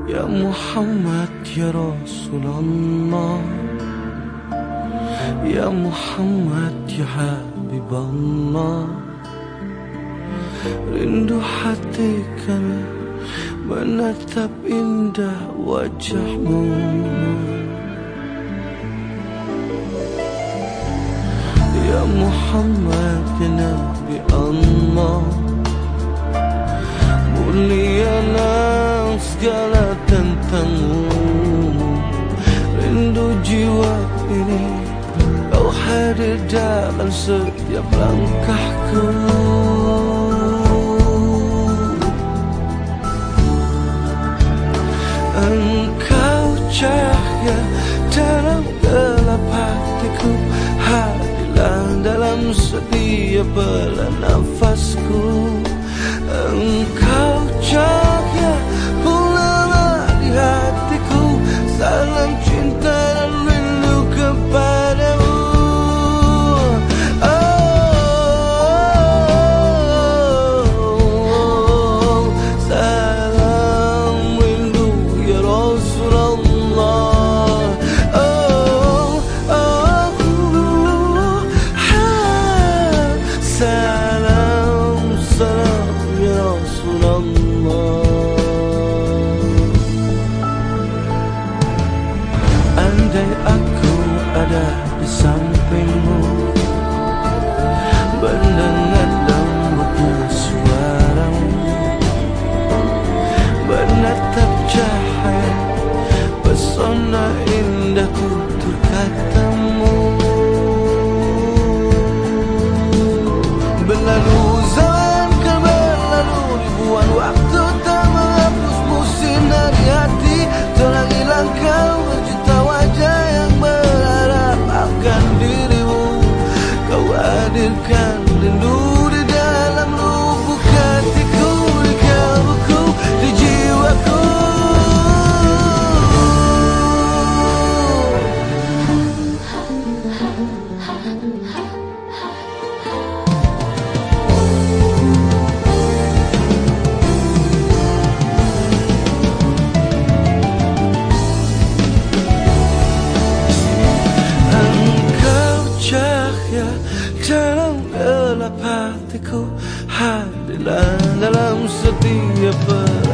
Ya Muhammad ya Rasulullah, ya Muhammad ya Habiballah. Rindu hati kami menatap indah wajahmu. Ya Muhammad ya Nabi Allah, mulialah segala tentangmu. Rindu jiwa ini, kau hadir dalam setiap langkahku. Engkau cahaya dalam gelap hatiku, hadirlah dalam setiap belah nafasku. Engkau cahaya pula di hatiku, salam cinta dan rindu kepadamu. Oh, salam rindu ya Rasulullah. Oh, oh, salam, salam ya Rasulullah. Andai aku ada di sampingmu, mendengar lembutnya suaramu, menatap cahaya pesona indahku tutur katamu. Berlalu zaman kan berlalu, ribuan waktu tak menghapusmu sinar di hati. Telah hilang kau berjuta wajah yang berharap akan dirimu. Kau hadirkan rindu di dalam lubuk hatiku, di kalbuku, di jiwaku. Dalam gelap hatiku, hadirlah dalam setiap